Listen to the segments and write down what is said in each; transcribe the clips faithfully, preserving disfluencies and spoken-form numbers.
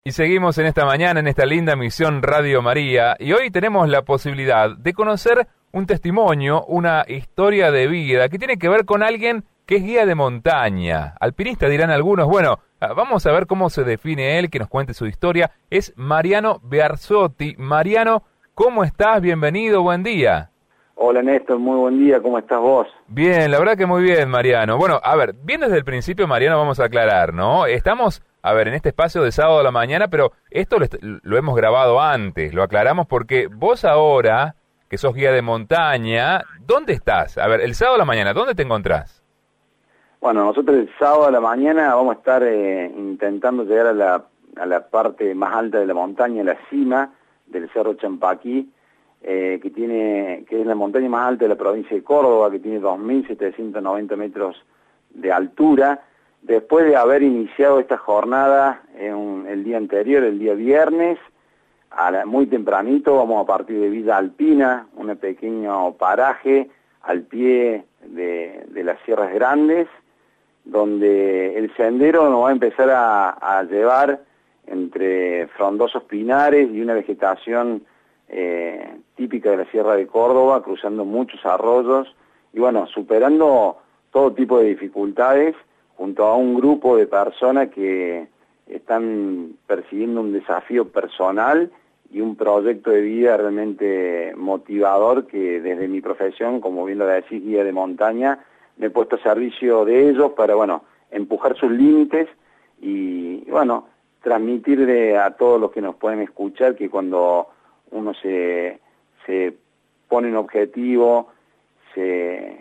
Y seguimos en esta mañana, en esta linda misión Radio María, y hoy tenemos la posibilidad de conocer un testimonio, una historia de vida que tiene que ver con alguien que es guía de montaña. Alpinista dirán algunos. Bueno, vamos a ver cómo se define él, que nos cuente su historia. Es Mariano Bearzotti. Mariano, ¿cómo estás? Bienvenido, buen día. Hola Néstor, muy buen día, ¿cómo estás vos? Bien, la verdad que muy bien, Mariano. Bueno, a ver, bien desde el principio, Mariano, vamos a aclarar, ¿no? Estamos, a ver, en este espacio de sábado a la mañana, pero esto lo, lo hemos grabado antes, lo aclaramos porque vos ahora, que sos guía de montaña, ¿dónde estás? A ver, el sábado a la mañana, ¿dónde te encontrás? Bueno, nosotros el sábado a la mañana vamos a estar eh, intentando llegar a la, a la parte más alta de la montaña, la cima del Cerro Champaquí, eh, que tiene que es la montaña más alta de la provincia de Córdoba, que tiene dos mil setecientos noventa metros de altura. Después de haber iniciado esta jornada en el día anterior, el día viernes, a la, muy tempranito, vamos a partir de Villa Alpina, un pequeño paraje al pie de, de las Sierras Grandes, donde el sendero nos va a empezar a, a llevar entre frondosos pinares y una vegetación eh, típica de la Sierra de Córdoba, cruzando muchos arroyos y bueno, superando todo tipo de dificultades junto a un grupo de personas que están persiguiendo un desafío personal y un proyecto de vida realmente motivador que desde mi profesión, como bien lo decís, guía de montaña, me he puesto a servicio de ellos para, bueno, empujar sus límites y, bueno, transmitirle a todos los que nos pueden escuchar que cuando uno se, se pone un objetivo, se,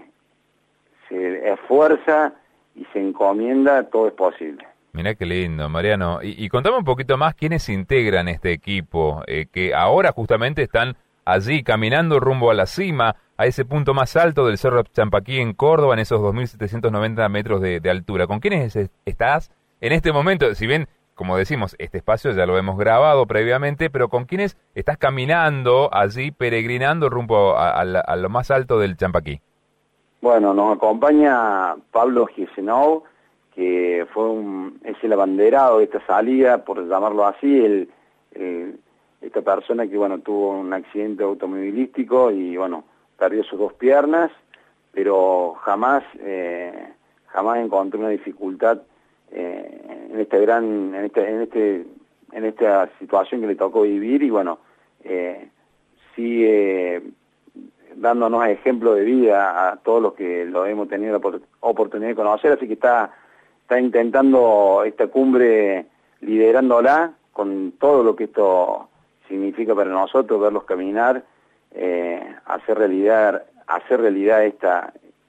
se esfuerza y se encomienda, todo es posible. Mirá qué lindo, Mariano. Y, y contame un poquito más quiénes integran este equipo, eh, que ahora justamente están allí caminando rumbo a la cima, a ese punto más alto del Cerro Champaquí en Córdoba, en esos dos mil setecientos noventa metros de, de altura. ¿Con quiénes estás en este momento? Si bien, como decimos, este espacio ya lo hemos grabado previamente, pero ¿con quiénes estás caminando allí, peregrinando rumbo a, a, a, a lo más alto del Champaquí? Bueno, nos acompaña Pablo Gisenov, que fue un, es el abanderado de esta salida, por llamarlo así, el, el, esta persona que, bueno, tuvo un accidente automovilístico y, bueno, perdió sus dos piernas, pero jamás, eh, jamás encontró una dificultad eh, en este gran, en este, en este, en esta situación que le tocó vivir y, bueno, eh, sigue dándonos ejemplo de vida a todos los que lo hemos tenido la oportunidad de conocer, así que está está intentando esta cumbre liderándola con todo lo que esto significa para nosotros, verlos caminar, eh, hacer realidad hacer realidad esta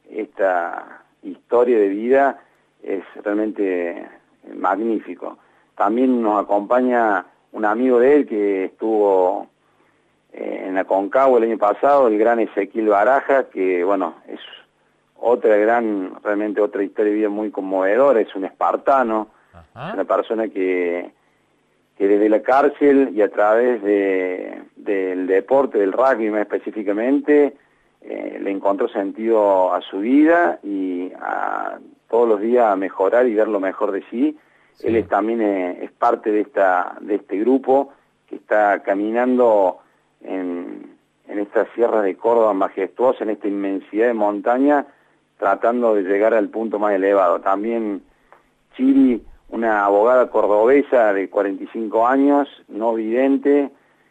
esta historia de vida es realmente magnífico. También nos acompaña un amigo de él que estuvo eh, en la Concagua el año pasado, el gran Ezequiel Baraja, que bueno, es otra gran, realmente otra historia de vida muy conmovedora, es un espartano, Ajá. Es una persona que, que desde la cárcel y a través de, del deporte, del rugby más específicamente, eh, le encontró sentido a su vida y a todos los días a mejorar y dar lo mejor de sí. Sí. Él es, también es, es parte de, esta, de este grupo que está caminando en, en estas sierras de Córdoba majestuosas, en esta inmensidad de montaña, tratando de llegar al punto más elevado. También Chiri, una abogada cordobesa de cuarenta y cinco años, no vidente,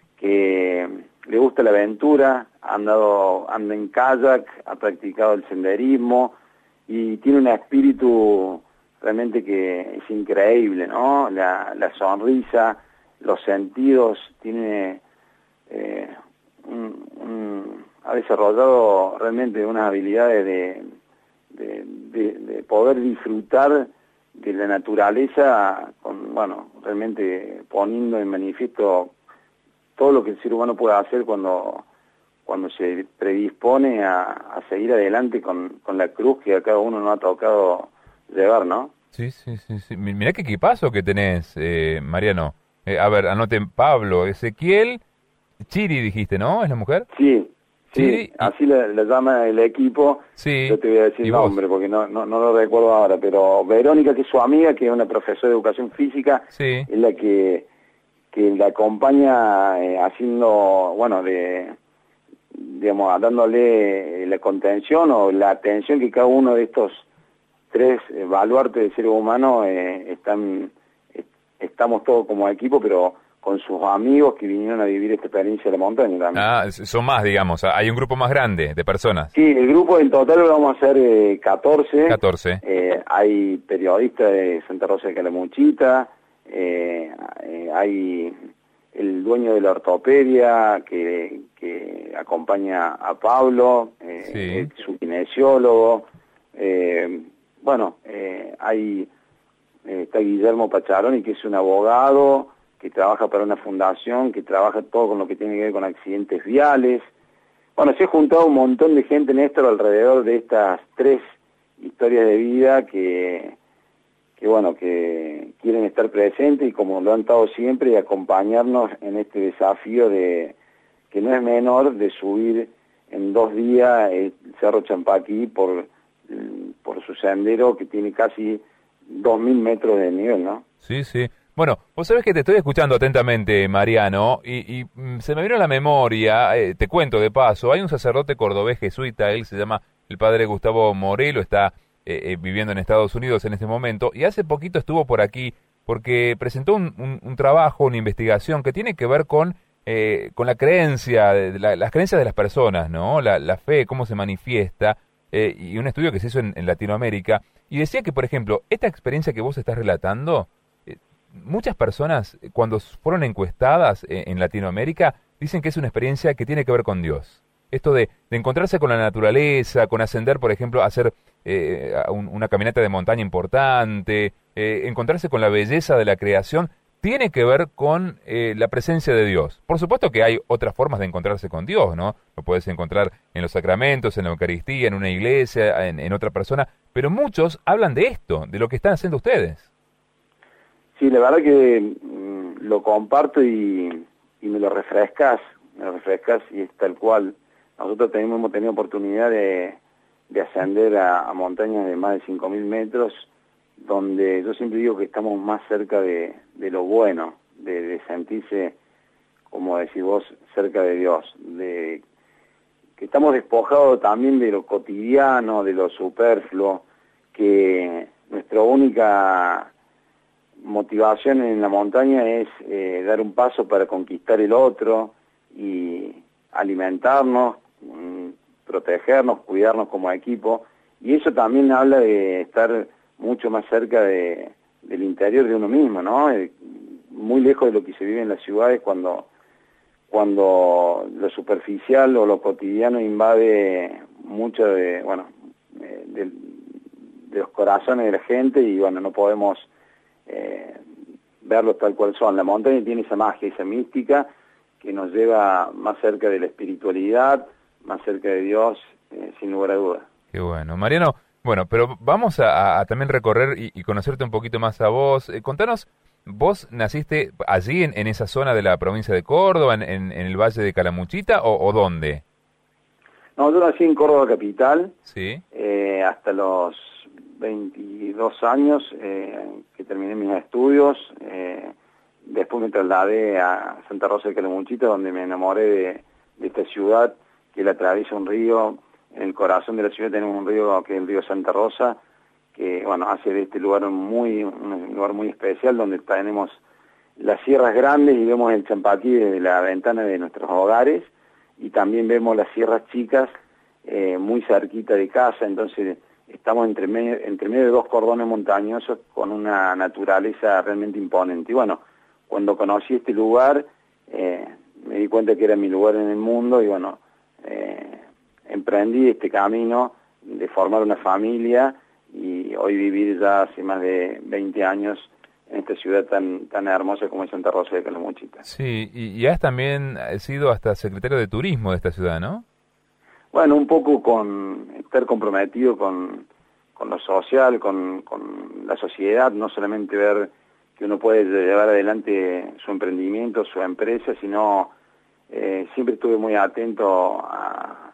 que le gusta la aventura, ha andado, anda en kayak, ha practicado el senderismo y tiene un espíritu realmente que es increíble, ¿no? La, la sonrisa, los sentidos, tiene eh, un, un, ha desarrollado realmente unas habilidades de De, de, de poder disfrutar de la naturaleza, con, bueno, realmente poniendo en manifiesto todo lo que el ser humano puede hacer cuando, cuando se predispone a, a seguir adelante con, con la cruz que a cada uno nos ha tocado llevar, ¿no? Sí, sí, sí, sí. Mirá qué equipazo que tenés, eh, Mariano. Eh, a ver, anoten Pablo, Ezequiel, Chiri dijiste, ¿no? ¿Es la mujer? Sí. Sí, sí, así le, le llama el equipo, sí, yo te voy a decir el nombre porque no, no, no lo recuerdo ahora, pero Verónica, que es su amiga, que es una profesora de educación física, sí. es la que que le acompaña eh, haciendo, bueno, de, digamos, dándole la contención o la atención que cada uno de estos tres eh, baluartes del ser humano eh, están, est estamos todos como equipo, pero con sus amigos que vinieron a vivir esta experiencia de la montaña también. Ah, son más, digamos, hay un grupo más grande de personas. Sí, el grupo en total vamos a ser eh, catorce. catorce. Eh, hay periodistas de Santa Rosa de Calamuchita, eh, eh, hay el dueño de la ortopedia que, que acompaña a Pablo, eh, Sí. es su kinesiólogo. Eh, bueno, eh, hay eh, está Guillermo Pacharoni, que es un abogado que trabaja para una fundación, que trabaja todo con lo que tiene que ver con accidentes viales. Bueno, se ha juntado un montón de gente, Néstor, alrededor de estas tres historias de vida que, que bueno, que quieren estar presentes y como lo han estado siempre, y acompañarnos en este desafío de que no es menor, de subir en dos días el Cerro Champaquí por, por su sendero que tiene casi dos mil metros de nivel, ¿no? Sí, sí. Bueno, vos sabés que te estoy escuchando atentamente, Mariano, y, y mm, se me vino a la memoria, eh, te cuento de paso, hay un sacerdote cordobés jesuita, él se llama el padre Gustavo Morelo, está eh, eh, viviendo en Estados Unidos en este momento, y hace poquito estuvo por aquí porque presentó un, un, un trabajo, una investigación que tiene que ver con, eh, con la creencia, de la, las creencias de las personas, ¿no? La, la fe, cómo se manifiesta, eh, y un estudio que se hizo en, en Latinoamérica, y decía que, por ejemplo, esta experiencia que vos estás relatando, muchas personas, cuando fueron encuestadas en Latinoamérica, dicen que es una experiencia que tiene que ver con Dios. Esto de, de encontrarse con la naturaleza, con ascender, por ejemplo, a hacer eh, un, una caminata de montaña importante, eh, encontrarse con la belleza de la creación, tiene que ver con eh, la presencia de Dios. Por supuesto que hay otras formas de encontrarse con Dios, ¿no? Lo puedes encontrar en los sacramentos, en la Eucaristía, en una iglesia, en, en otra persona, pero muchos hablan de esto, de lo que están haciendo ustedes. Sí, la verdad que mm, lo comparto y, y me lo refrescas, me lo refrescas y es tal cual. Nosotros tenemos, hemos tenido oportunidad de, de ascender a, a montañas de más de cinco mil metros, donde yo siempre digo que estamos más cerca de, de lo bueno, de, de sentirse, como decís vos, cerca de Dios, de que estamos despojados también de lo cotidiano, de lo superfluo, que nuestra única motivación en la montaña es eh, dar un paso para conquistar el otro y alimentarnos, mmm, protegernos, cuidarnos como equipo, y eso también habla de estar mucho más cerca de, del interior de uno mismo, ¿no? Eh, muy lejos de lo que se vive en las ciudades cuando, cuando lo superficial o lo cotidiano invade mucho de, bueno, eh, de, de los corazones de la gente y bueno, no podemos Eh, verlos tal cual son. La montaña tiene esa magia, esa mística que nos lleva más cerca de la espiritualidad, más cerca de Dios, eh, sin lugar a dudas. Qué bueno. Mariano, bueno, pero vamos a, a también recorrer y, y conocerte un poquito más a vos. Eh, contanos, ¿vos naciste allí en, en esa zona de la provincia de Córdoba, en, en, en el Valle de Calamuchita, o, o dónde? No, yo nací en Córdoba capital, sí, eh, hasta los veintidós años eh, que terminé mis estudios, eh, después me trasladé a Santa Rosa de Calamuchita, donde me enamoré de, de esta ciudad que la atraviesa un río. En el corazón de la ciudad tenemos un río que es el río Santa Rosa, que bueno, hace de este lugar muy, un lugar muy especial, donde tenemos las sierras grandes y vemos el Champaquí desde la ventana de nuestros hogares, y también vemos las sierras chicas eh, muy cerquita de casa, entonces estamos entre medio, entre medio de dos cordones montañosos con una naturaleza realmente imponente. Y bueno, cuando conocí este lugar, eh, me di cuenta que era mi lugar en el mundo y bueno, eh, emprendí este camino de formar una familia y hoy vivir ya hace más de veinte años en esta ciudad tan tan hermosa como es Santa Rosa de Calamuchita. Sí, y, y has también sido hasta secretario de turismo de esta ciudad, ¿no? Bueno, un poco con estar comprometido con, con lo social, con, con la sociedad, no solamente ver que uno puede llevar adelante su emprendimiento, su empresa, sino eh, siempre estuve muy atento a,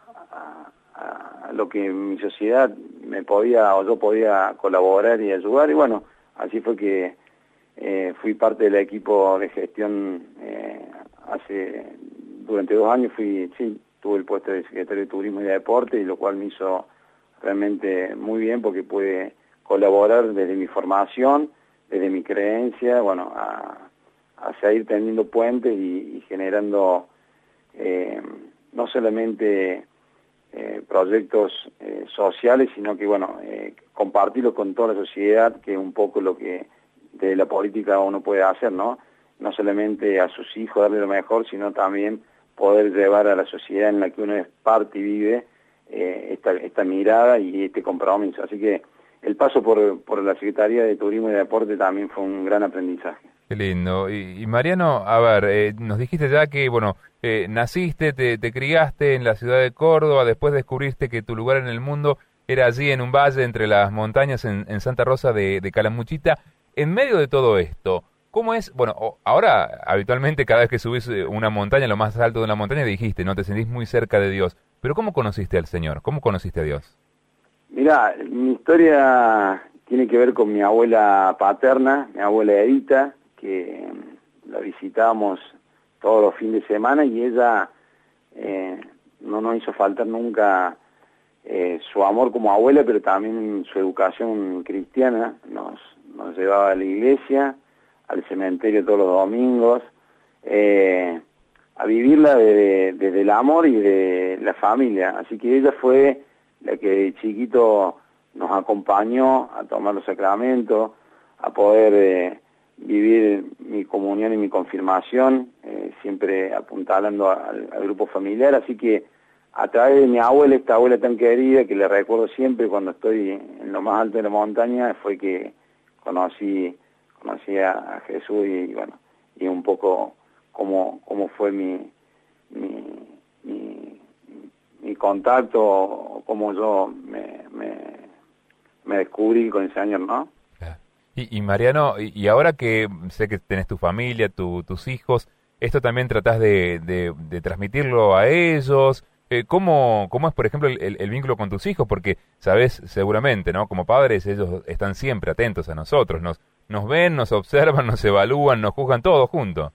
a, a lo que mi sociedad me podía o yo podía colaborar y ayudar, y bueno, así fue que eh, fui parte del equipo de gestión eh, hace, durante dos años fui, sí, tuve el puesto de secretario de Turismo y de Deporte, y lo cual me hizo realmente muy bien porque pude colaborar desde mi formación, desde mi creencia, bueno, a, a seguir tendiendo puentes y, y generando eh, no solamente eh, proyectos eh, sociales, sino que, bueno, eh, compartirlos con toda la sociedad, que es un poco lo que de la política uno puede hacer, ¿no? No solamente a sus hijos darle lo mejor, sino también poder llevar a la sociedad en la que uno es parte y vive eh, esta, esta mirada y este compromiso. Así que el paso por, por la Secretaría de Turismo y Deporte también fue un gran aprendizaje. Qué lindo. Y, y Mariano, a ver, eh, nos dijiste ya que, bueno, eh, naciste, te, te criaste en la ciudad de Córdoba, después descubriste que tu lugar en el mundo era allí en un valle entre las montañas en, en Santa Rosa de, de Calamuchita. En medio de todo esto, ¿cómo es? Bueno, ahora habitualmente cada vez que subís una montaña, lo más alto de una montaña, dijiste, ¿no? Te sentís muy cerca de Dios. Pero ¿cómo conociste al Señor? ¿Cómo conociste a Dios? Mirá, mi historia tiene que ver con mi abuela paterna, mi abuela Edita, que la visitábamos todos los fines de semana, y ella eh, no nos hizo faltar nunca eh, su amor como abuela, pero también su educación cristiana. Nos, nos llevaba a la iglesia, al cementerio todos los domingos, eh, a vivirla desde, desde el amor y de la familia. Así que ella fue la que de chiquito nos acompañó a tomar los sacramentos, a poder eh, vivir mi comunión y mi confirmación, eh, siempre apuntalando al, al grupo familiar. Así que a través de mi abuela, esta abuela tan querida, que le recuerdo siempre cuando estoy en lo más alto de la montaña, fue que conocí conocí a, a Jesús, y bueno, y un poco cómo, cómo fue mi, mi, mi, mi contacto, cómo yo me, me, me descubrí con ese Señor, ¿no? Y, y Mariano, y, y ahora que sé que tenés tu familia, tu, tus hijos, ¿esto también tratás de, de, de transmitirlo a ellos? Eh, ¿cómo, ¿Cómo es, por ejemplo, el, el, el vínculo con tus hijos? Porque sabés seguramente, ¿no? Como padres, ellos están siempre atentos a nosotros, nos nos ven, nos observan, nos evalúan, nos juzgan todos juntos.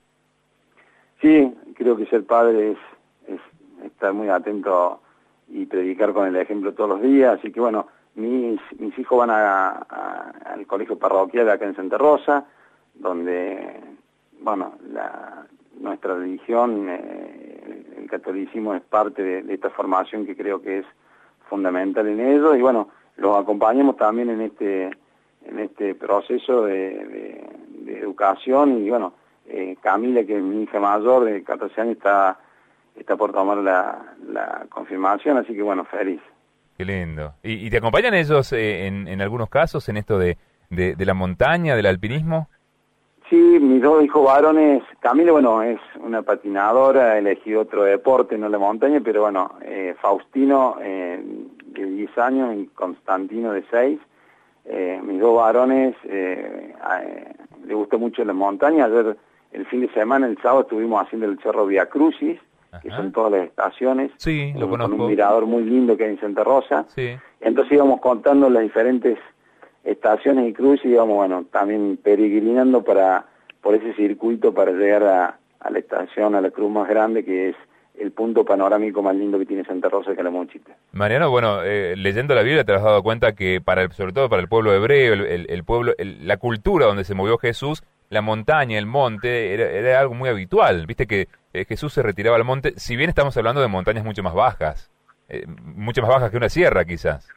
Sí, creo que ser padre es, es estar muy atento y predicar con el ejemplo todos los días. Así que bueno, mis, mis hijos van a, a, al colegio parroquial acá en Santa Rosa, donde, bueno, la, nuestra religión, eh, el, el catolicismo es parte de, de esta formación que creo que es fundamental en ellos, y bueno, los acompañamos también en este en este proceso de, de, de educación. Y bueno, eh, Camila, que es mi hija mayor de catorce años, está, está por tomar la, la confirmación, así que bueno, feliz. Qué lindo. ¿Y, y te acompañan ellos eh, en, en algunos casos en esto de, de, de la montaña, del alpinismo? Sí, mis dos hijos varones. Camila, bueno, es una patinadora, ha elegido otro deporte, no la montaña, pero bueno, eh, Faustino eh, de diez años y Constantino de seis. Eh, mis dos varones eh, eh, les gusta mucho la montaña. Ayer, el fin de semana, el sábado, estuvimos haciendo el Cerro Via Crucis, Ajá. que son todas las estaciones, sí, lo un, conozco. Con un mirador muy lindo que hay en Santa Rosa. Sí. Entonces íbamos contando las diferentes estaciones y cruces, y íbamos, bueno, también peregrinando para por ese circuito para llegar a, a la estación, a la cruz más grande, que es el punto panorámico más lindo que tiene Santa Rosa de Calamuchita. Mariano, bueno, eh, leyendo la Biblia te has dado cuenta que, para el, sobre todo para el pueblo hebreo, el, el, el pueblo, el, la cultura donde se movió Jesús, la montaña, el monte, era, era algo muy habitual. Viste que eh, Jesús se retiraba al monte, si bien estamos hablando de montañas mucho más bajas, eh, mucho más bajas que una sierra quizás.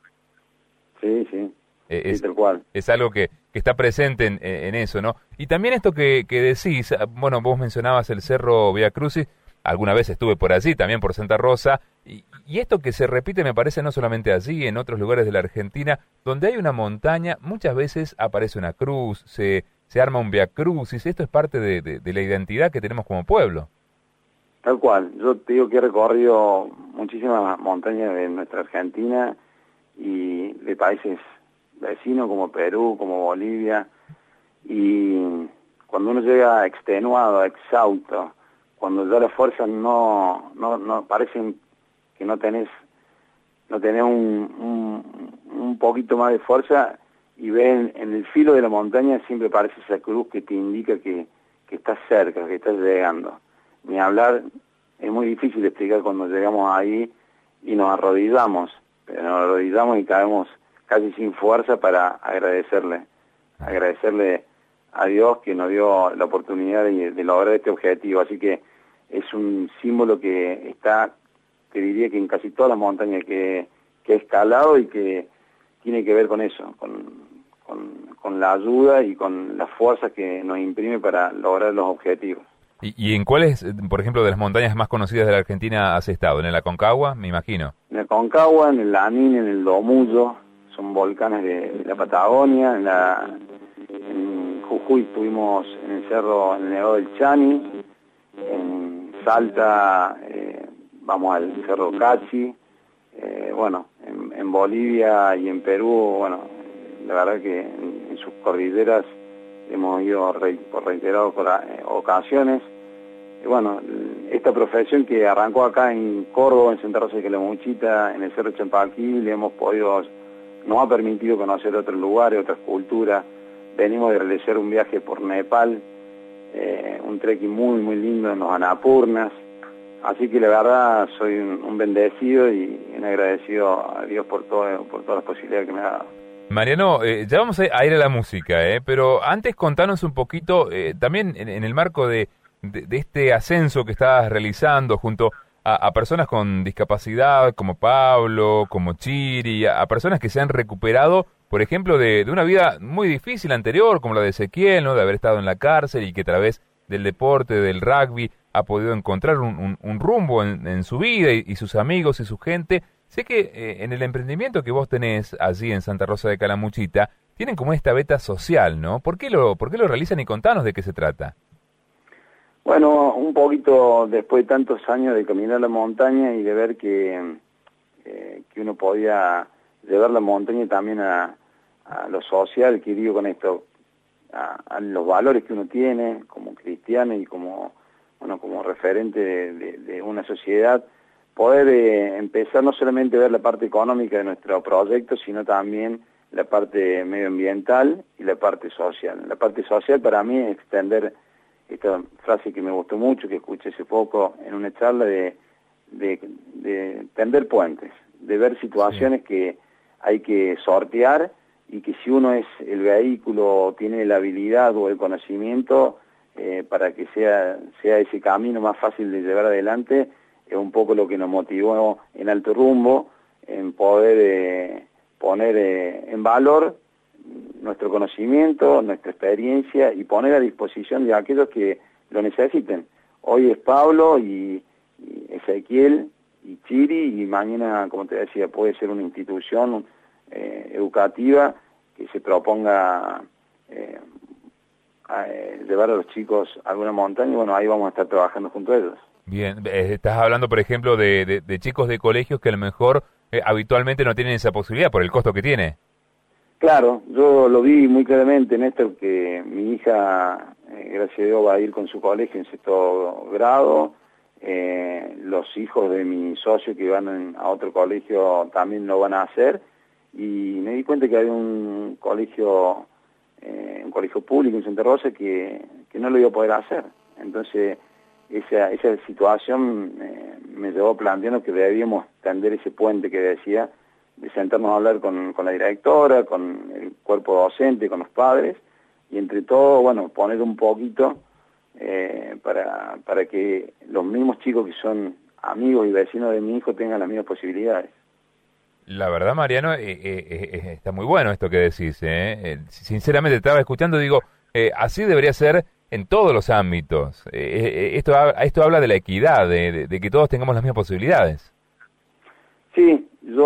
Sí, sí. Eh, es, sí, tal cual. Es algo que, que está presente en, en eso, ¿no? Y también esto que, que decís, bueno, vos mencionabas el Cerro Via Crucis. Alguna vez estuve por allí, también por Santa Rosa, y, y esto que se repite me parece no solamente allí, en otros lugares de la Argentina, donde hay una montaña, muchas veces aparece una cruz, se, se arma un Via Crucis. Esto es parte de, de, de la identidad que tenemos como pueblo. Tal cual. Yo te digo que he recorrido muchísimas montañas de nuestra Argentina y de países vecinos como Perú, como Bolivia, y cuando uno llega extenuado, exhausto, cuando ya las fuerzas no, no, no parecen que no tenés, no tenés un, un, un poquito más de fuerza, y ven en el filo de la montaña siempre aparece esa cruz que te indica que, que estás cerca, que estás llegando. Ni hablar, es muy difícil de explicar cuando llegamos ahí y nos arrodillamos, pero nos arrodillamos y caemos casi sin fuerza para agradecerle, agradecerle a Dios que nos dio la oportunidad de, de lograr este objetivo. Así que es un símbolo que está, te diría que en casi todas las montañas que, que he escalado y que tiene que ver con eso, con, con, con la ayuda y con la fuerza que nos imprime para lograr los objetivos. ¿Y, y en cuáles, por ejemplo, de las montañas más conocidas de la Argentina has estado? ¿En el Aconcagua, me imagino? En el Aconcagua, en el Lanín, en el Domullo, son volcanes de, de la Patagonia. En, la, en Jujuy estuvimos en el cerro, en el Nevado del Chani. En Salta eh, vamos al Cerro Cachi. Eh, bueno, en, en Bolivia y en Perú, bueno, la verdad que en, en sus cordilleras hemos ido re, por reiteradas eh, ocasiones. Y bueno, esta profesión que arrancó acá en Córdoba, en Santa Rosa de Calamuchita, en el Cerro Champaquí, le hemos podido, nos ha permitido conocer otros lugares, otras culturas. Venimos de realizar un viaje por Nepal, eh, un trekking muy, muy lindo en los Annapurnas. Así que la verdad soy un, un bendecido y un agradecido a Dios por, todo, por todas las posibilidades que me ha dado. Mariano, eh, ya vamos a ir a la música, eh, pero antes contanos un poquito, eh, también en, en el marco de, de, de este ascenso que estás realizando junto a, a personas con discapacidad, como Pablo, como Chiri, a, a personas que se han recuperado, por ejemplo, de, de una vida muy difícil anterior, como la de Ezequiel, ¿no? De haber estado en la cárcel y que a través del deporte, del rugby, ha podido encontrar un, un, un rumbo en, en su vida y, y sus amigos y su gente. Sé que eh, en el emprendimiento que vos tenés allí en Santa Rosa de Calamuchita, tienen como esta beta social, ¿no? ¿Por qué lo, por qué lo realizan y contanos de qué se trata? Bueno, un poquito después de tantos años de caminar la montaña y de ver que, eh, que uno podía llevar la montaña también a, a lo social, que digo con esto, a, a los valores que uno tiene como cristiano y como, bueno, como referente de, de, de una sociedad, poder eh, empezar no solamente a ver la parte económica de nuestro proyecto, sino también la parte medioambiental y la parte social. La parte social para mí es extender esta frase que me gustó mucho, que escuché hace poco en una charla, de, de, de tender puentes, de ver situaciones sí. que hay que sortear y que si uno es el vehículo, tiene la habilidad o el conocimiento eh, para que sea, sea ese camino más fácil de llevar adelante, es un poco lo que nos motivó en Alto Rumbo, en poder eh, poner eh, en valor nuestro conocimiento, nuestra experiencia y poner a disposición de aquellos que lo necesiten. Hoy es Pablo y, y Ezequiel y Chiri, y mañana, como te decía, puede ser una institución eh, educativa que se proponga eh, a, eh, llevar a los chicos a alguna montaña, y bueno, ahí vamos a estar trabajando junto a ellos. Bien, estás hablando, por ejemplo, de, de, de chicos de colegios que a lo mejor eh, habitualmente no tienen esa posibilidad por el costo que tiene. Claro, yo lo vi muy claramente, Néstor, que mi hija, eh, gracias a Dios, va a ir con su colegio en sexto grado. Eh, los hijos de mi socio que van en, a otro colegio también lo van a hacer. Y me di cuenta que hay un colegio, eh, un colegio público en Santa Rosa que, que no lo iba a poder hacer. Entonces, esa, esa situación eh, me llevó planteando que debíamos tender ese puente que decía, de sentarnos a hablar con, con la directora, con el cuerpo docente, con los padres, y entre todo, bueno, poner un poquito eh, para, para que los mismos chicos que son amigos y vecinos de mi hijo tengan las mismas posibilidades. La verdad, Mariano, eh, eh, eh, está muy bueno esto que decís. Eh. Eh, sinceramente, estaba escuchando, digo, eh, así debería ser en todos los ámbitos. Eh, eh, esto, esto habla de la equidad, de, de, de que todos tengamos las mismas posibilidades. Sí,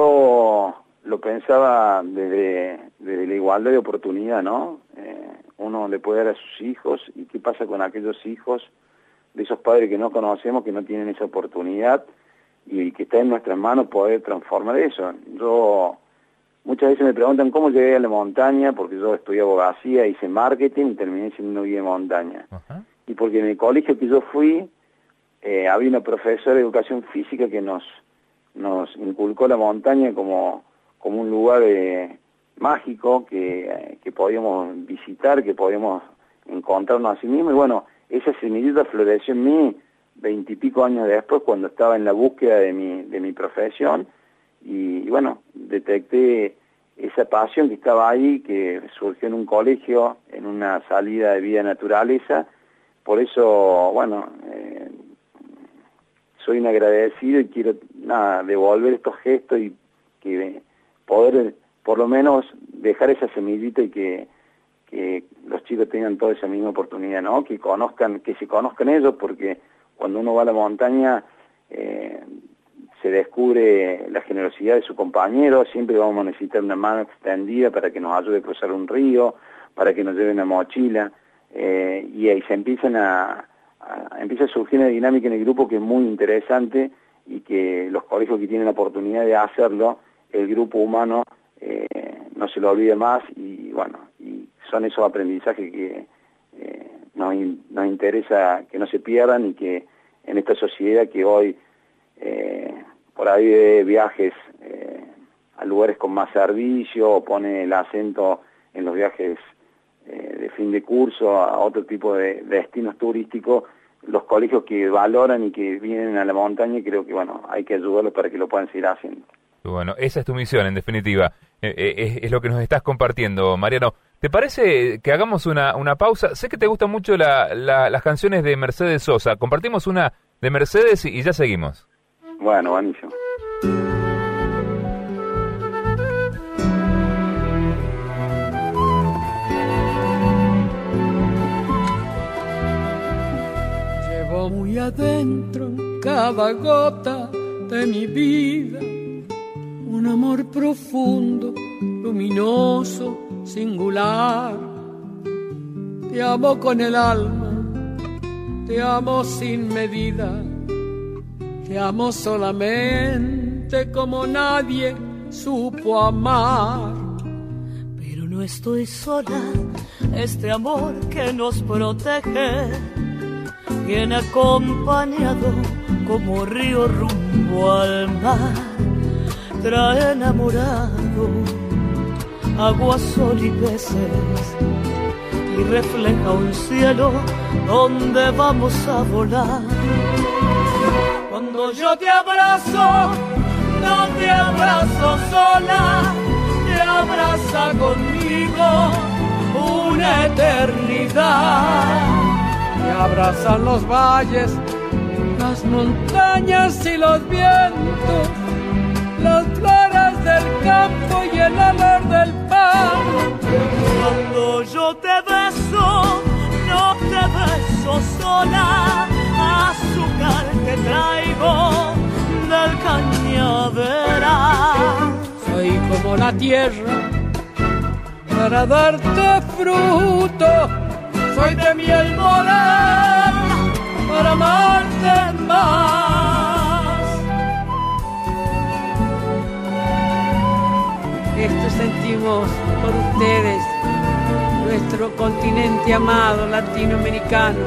yo lo pensaba desde, desde la igualdad de oportunidad, ¿no? Eh, uno le puede dar a sus hijos, y qué pasa con aquellos hijos de esos padres que no conocemos, que no tienen esa oportunidad, y que está en nuestras manos poder transformar eso. Yo, muchas veces me preguntan cómo llegué a la montaña, porque yo estudié abogacía, hice marketing y terminé siendo guía de montaña. Uh-huh. Y porque en el colegio que yo fui, eh, había una profesora de educación física que nos nos inculcó la montaña como, como un lugar de, mágico que, que podíamos visitar, que podíamos encontrarnos a sí mismos, y bueno, esa semillita floreció en mí veintipico años después, cuando estaba en la búsqueda de mi, de mi profesión, y, y bueno, detecté esa pasión que estaba ahí, que surgió en un colegio, en una salida de vida naturaleza. Por eso, bueno, eh, soy un agradecido y quiero nada, devolver estos gestos y que poder por lo menos dejar esa semillita y que, que los chicos tengan toda esa misma oportunidad, ¿no? Que conozcan, que se conozcan ellos, porque cuando uno va a la montaña eh, se descubre la generosidad de su compañero. Siempre vamos a necesitar una mano extendida para que nos ayude a cruzar un río, para que nos lleve una mochila, eh, y ahí se empiezan a, a, empieza a surgir una dinámica en el grupo que es muy interesante, y que los colegios que tienen la oportunidad de hacerlo, el grupo humano eh, no se lo olvide más, y bueno, y son esos aprendizajes que eh, nos, nos interesa que no se pierdan, y que en esta sociedad que hoy eh, por ahí de viajes eh, a lugares con más servicio, o pone el acento en los viajes eh, de fin de curso a otro tipo de, de destinos turísticos, los colegios que valoran y que vienen a la montaña, creo que bueno, hay que ayudarlos para que lo puedan seguir haciendo. Bueno, esa es tu misión, en definitiva. Eh, eh, es, es lo que nos estás compartiendo, Mariano. ¿Te parece que hagamos una, una pausa? Sé que te gustan mucho la, la, las canciones de Mercedes Sosa. Compartimos una de Mercedes y, y ya seguimos. Bueno, buenísimo. Llevo muy adentro en cada gota de mi vida un amor profundo, luminoso, singular. Te amo con el alma, te amo sin medida, te amo solamente como nadie supo amar. Pero no estoy sola, este amor que nos protege viene acompañado como río rumbo al mar. Trae enamorado agua, sol y peces, y refleja un cielo donde vamos a volar. Cuando yo te abrazo, no te abrazo sola, te abraza conmigo una eternidad. Me abrazan los valles, las montañas y los vientos, las flores del campo y el olor del pan. Cuando yo te beso, no te beso sola, azúcar te traigo del cañaveral. Soy como la tierra para darte fruto, soy de miel morena para amarte más. Esto sentimos por ustedes, nuestro continente amado latinoamericano.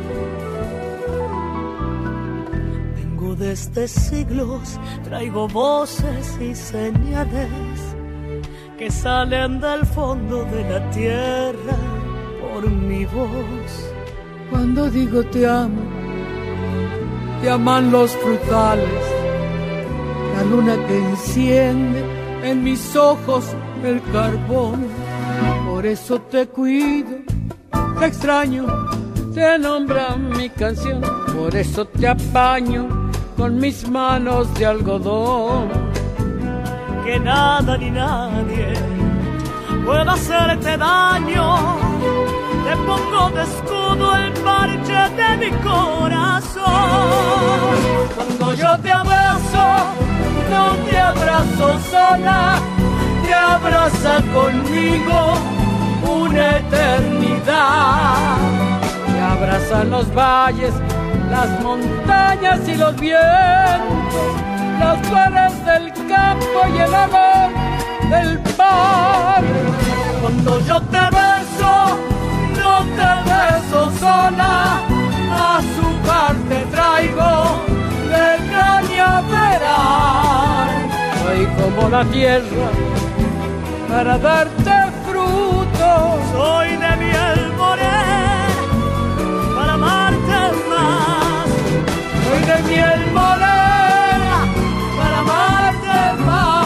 Vengo desde siglos, traigo voces y señales que salen del fondo de la tierra por mi voz. Cuando digo te amo, te aman los frutales, la luna que enciende en mis ojos el carbón. Por eso te cuido, te extraño, te nombra mi canción. Por eso te apaño con mis manos de algodón. Que nada ni nadie pueda hacerte daño. Te pongo de escudo el parche de mi corazón. Cuando yo te abrazo, no te abrazo sola, te abraza conmigo una eternidad. Te abrazan los valles, las montañas y los vientos, las flores del campo y el olor del mar. Cuando yo te beso, no te beso sola, azúcar te traigo del cañaveral. Soy como la tierra para darte frutos. Soy de miel morena para amarte más. Soy de miel morena para amarte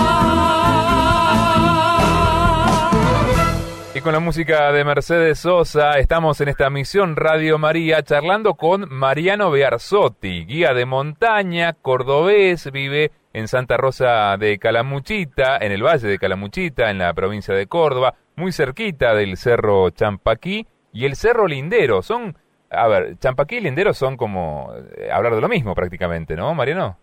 más. Y con la música de Mercedes Sosa estamos en esta Misión Radio María charlando con Mariano Bearzotti, guía de montaña, cordobés, vive en Santa Rosa de Calamuchita, en el Valle de Calamuchita, en la provincia de Córdoba, muy cerquita del Cerro Champaquí y el Cerro Lindero. Son, a ver, Champaquí y Lindero son como eh, hablar de lo mismo prácticamente, ¿no, Mariano?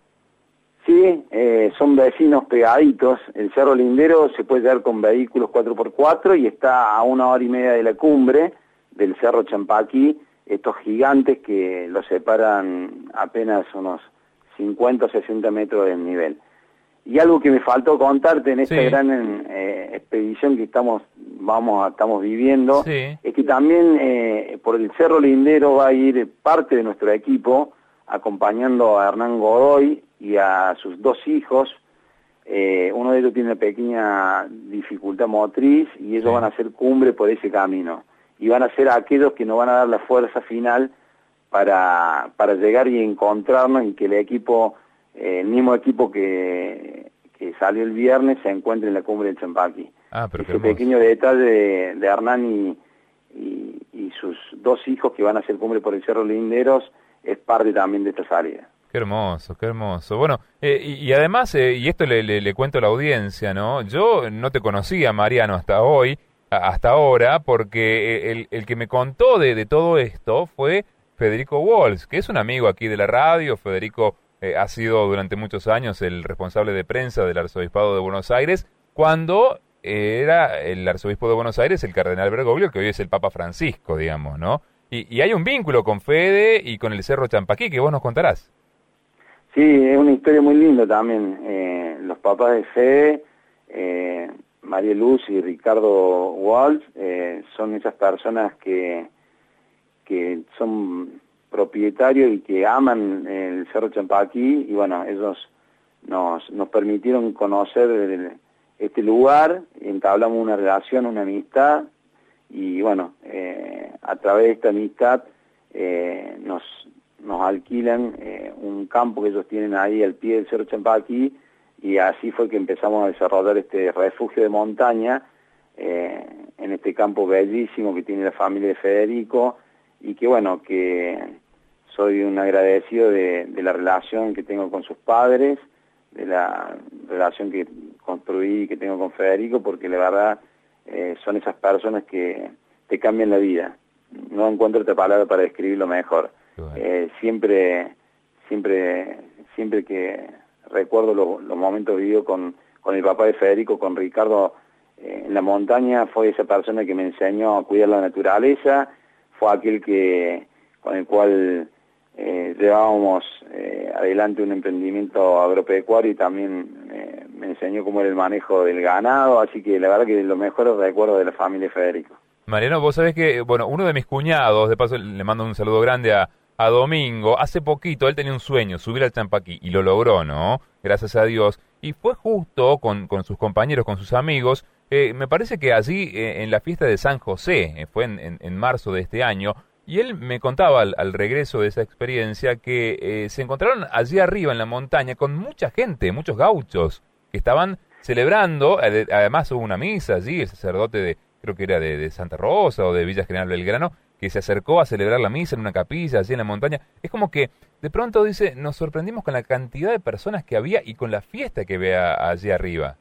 Sí, eh, son vecinos pegaditos. El Cerro Lindero se puede llegar con vehículos cuatro por cuatro y está a una hora y media de la cumbre del Cerro Champaquí, estos gigantes que los separan apenas unos cincuenta o sesenta metros del nivel. Y algo que me faltó contarte en esta sí. gran eh, expedición que estamos vamos a, estamos viviendo, sí. es que también eh, por el Cerro Lindero va a ir parte de nuestro equipo acompañando a Hernán Godoy y a sus dos hijos. Eh, uno de ellos tiene una pequeña dificultad motriz y ellos sí. van a hacer cumbre por ese camino. Y van a ser aquellos que nos van a dar la fuerza final para, para llegar y encontrarnos y que el equipo, eh, el mismo equipo que, que salió el viernes, se encuentre en la cumbre del Champaquí. Ah, pero Ese pequeño detalle de, de Hernán y, y, y sus dos hijos que van a hacer cumbre por el Cerro Linderos es parte también de esta salida. Qué hermoso, qué hermoso. Bueno, eh, y, y además, eh, y esto le, le, le cuento a la audiencia, ¿no? Yo no te conocía, Mariano, hasta hoy, hasta ahora, porque el, el que me contó de, de todo esto fue Federico Walsh, que es un amigo aquí de la radio. Federico eh, ha sido durante muchos años el responsable de prensa del Arzobispado de Buenos Aires, cuando era el Arzobispo de Buenos Aires el Cardenal Bergoglio, que hoy es el Papa Francisco, digamos, ¿no? Y, y hay un vínculo con Fede y con el Cerro Champaquí, que vos nos contarás. Sí, es una historia muy linda también. Eh, los papás de Fede, eh, María Luz y Ricardo Walsh, eh, son esas personas que... que son propietarios y que aman el Cerro Champaquí, y bueno, ellos nos, nos permitieron conocer el, este lugar, entablamos una relación, una amistad, y bueno, eh, a través de esta amistad eh, nos, nos alquilan eh, un campo que ellos tienen ahí al pie del Cerro Champaquí, y así fue que empezamos a desarrollar este refugio de montaña, eh, en este campo bellísimo que tiene la familia de Federico, y que bueno, que soy un agradecido de, de la relación que tengo con sus padres, de la relación que construí y que tengo con Federico, porque la verdad eh, son esas personas que te cambian la vida. No encuentro otra palabra para describirlo mejor. Bueno. Eh, siempre, siempre, siempre que recuerdo lo, los momentos vividos con, con el papá de Federico, con Ricardo eh, en la montaña, fue esa persona que me enseñó a cuidar la naturaleza, fue aquel que con el cual eh, llevábamos eh, adelante un emprendimiento agropecuario y también eh, me enseñó cómo era el manejo del ganado, así que la verdad que lo mejor recuerdo de la familia de Federico. Mariano, vos sabés que, bueno, uno de mis cuñados, de paso le mando un saludo grande a, a Domingo, hace poquito él tenía un sueño, subir al Champaquí, y lo logró, ¿no? Gracias a Dios, y fue justo con, con sus compañeros, con sus amigos. Eh, me parece que allí, eh, en la fiesta de San José, eh, fue en, en, en marzo de este año, y él me contaba al, al regreso de esa experiencia que eh, se encontraron allí arriba en la montaña con mucha gente, muchos gauchos, que estaban celebrando. Además hubo una misa allí, el sacerdote de, creo que era de, de Santa Rosa o de Villa General Belgrano, que se acercó a celebrar la misa en una capilla allí en la montaña. Es como que de pronto dice, nos sorprendimos con la cantidad de personas que había y con la fiesta que había allí arriba.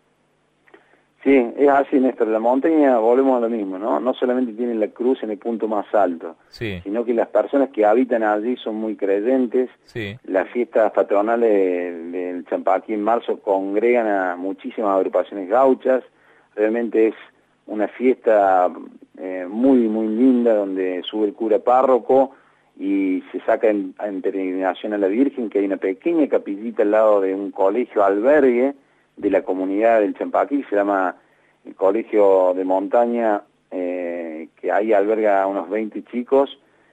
Sí, es así, Néstor. La montaña, volvemos a lo mismo, ¿no? No solamente tienen la cruz en el punto más alto, sí. sino que las personas que habitan allí son muy creyentes. Sí. Las fiestas patronales del Champaquí en marzo congregan a muchísimas agrupaciones gauchas. Realmente es una fiesta eh, muy, muy linda, donde sube el cura párroco y se saca en, en peregrinación a la Virgen, que hay una pequeña capillita al lado de un colegio albergue de la comunidad del Champaquí, se llama el Colegio de Montaña, eh, que ahí alberga a unos veinte chicos.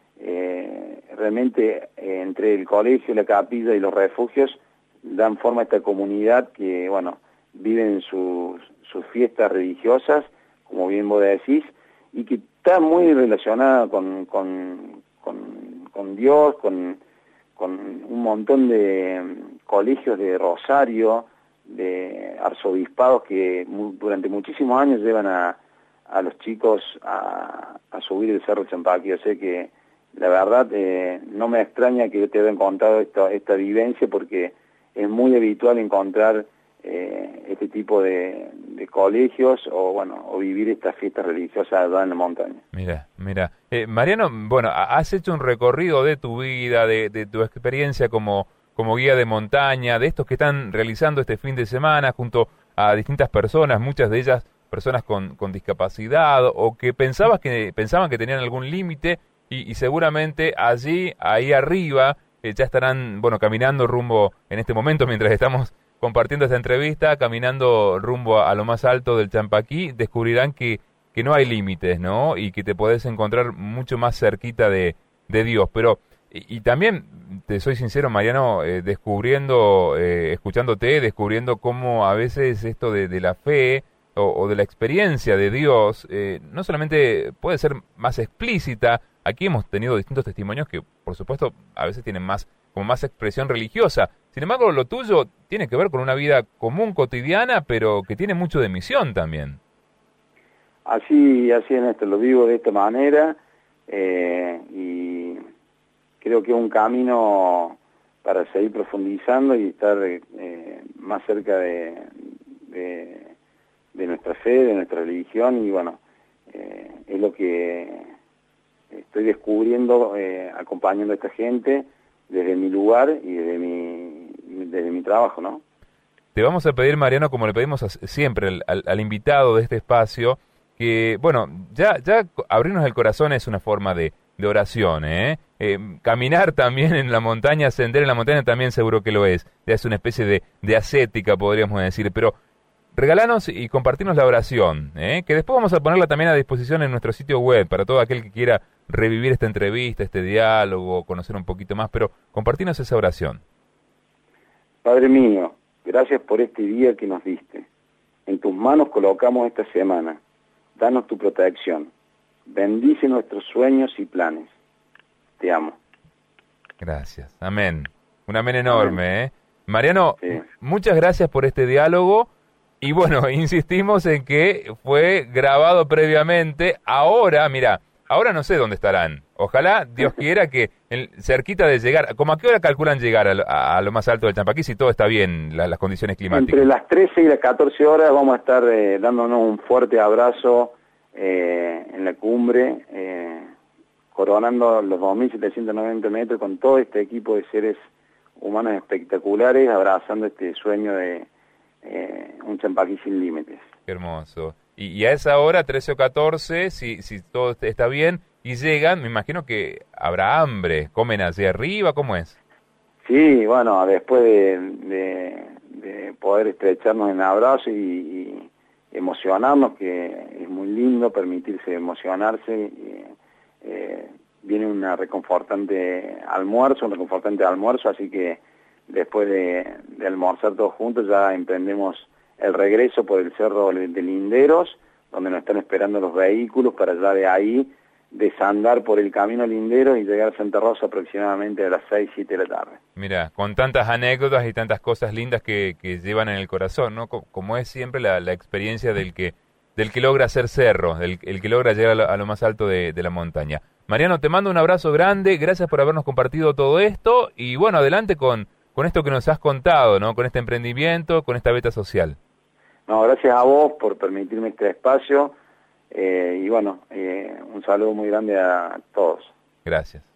Eh, realmente eh, entre el colegio, la capilla y los refugios dan forma a esta comunidad que, bueno, viven sus, sus fiestas religiosas, como bien vos decís, y que está muy relacionada con, con, con, con Dios, con, con un montón de colegios de Rosario, de arzobispados que mu durante muchísimos años llevan a, a los chicos a, a subir el Cerro Champaquí. O sea que la verdad eh, no me extraña que yo te haya contado esta, esta vivencia, porque es muy habitual encontrar eh, este tipo de, de colegios o bueno o vivir estas fiestas religiosas allá en la montaña. Mira, mira. Eh, Mariano, bueno, has hecho un recorrido de tu vida, de, de tu experiencia como, como guía de montaña, de estos que están realizando este fin de semana junto a distintas personas, muchas de ellas personas con, con discapacidad o que pensabas que pensaban que tenían algún límite y, y seguramente allí, ahí arriba, eh, ya estarán, bueno, caminando rumbo, en este momento mientras estamos compartiendo esta entrevista, caminando rumbo a, a lo más alto del Champaquí, descubrirán que, que no hay límites, ¿no? Y que te podés encontrar mucho más cerquita de, de Dios. Pero, y, y también, te soy sincero, Mariano, eh, descubriendo, eh, escuchándote, descubriendo cómo a veces esto de, de la fe o, o de la experiencia de Dios, eh, no solamente puede ser más explícita. Aquí hemos tenido distintos testimonios que, por supuesto, a veces tienen más como más expresión religiosa. Sin embargo, lo tuyo tiene que ver con una vida común, cotidiana, pero que tiene mucho de misión también. Así, así es, Néstor, lo vivo de esta manera eh, y creo que es un camino para seguir profundizando y estar eh, más cerca de, de, de nuestra fe, de nuestra religión, y bueno, eh, es lo que estoy descubriendo eh, acompañando a esta gente desde mi lugar y desde mi, desde mi trabajo, ¿no? Te vamos a pedir, Mariano, como le pedimos a, siempre al, al, al invitado de este espacio, que, bueno, ya, ya abrirnos el corazón es una forma de, de oración, ¿eh? Eh, caminar también en la montaña, ascender en la montaña también seguro que lo es. Es una especie de, de ascética, podríamos decir, pero regalanos y compartirnos la oración, ¿eh? Que después vamos a ponerla también a disposición en nuestro sitio web para todo aquel que quiera revivir esta entrevista, este diálogo, conocer un poquito más, pero compartirnos esa oración. Padre mío, gracias por este día que nos diste. En tus manos colocamos esta semana. Danos tu protección. Bendice nuestros sueños y planes. Te amo. Gracias. Amén. Un amén enorme, amén. ¿eh? Mariano, sí. Muchas gracias por este diálogo. Y bueno, insistimos en que fue grabado previamente. Ahora, mira, ahora no sé dónde estarán. Ojalá, Dios quiera, que el, cerquita de llegar. ¿Cómo a qué hora calculan llegar a lo, a, a lo más alto del Champaquí si todo está bien, la, las condiciones climáticas? Entre las trece y las catorce horas vamos a estar eh, dándonos un fuerte abrazo eh, en la cumbre, eh, coronando los dos mil setecientos noventa metros con todo este equipo de seres humanos espectaculares, abrazando este sueño de eh, un Champaquí sin límites. Qué hermoso. Y, y a esa hora, trece o catorce, si, si todo está bien, y llegan, me imagino que habrá hambre, comen hacia arriba, ¿cómo es? Sí, bueno, después de, de, de poder estrecharnos en abrazo y, y emocionarnos, que es muy lindo permitirse emocionarse, y, eh, viene una reconfortante almuerzo, un reconfortante almuerzo, así que después de, de almorzar todos juntos ya emprendemos el regreso por el Cerro de Linderos, donde nos están esperando los vehículos para ya de ahí desandar por el camino Lindero y llegar a Santa Rosa aproximadamente a las seis, siete de la tarde. Mira, con tantas anécdotas y tantas cosas lindas que, que llevan en el corazón, ¿no? Como es siempre la, la experiencia del que del que logra hacer cerro, del el que logra llegar a lo, a lo más alto de, de la montaña. Mariano, te mando un abrazo grande, gracias por habernos compartido todo esto y bueno, adelante con, con esto que nos has contado, ¿no? Con este emprendimiento, con esta beta social. No, gracias a vos por permitirme este espacio. Eh, y bueno, eh, un saludo muy grande a todos. Gracias.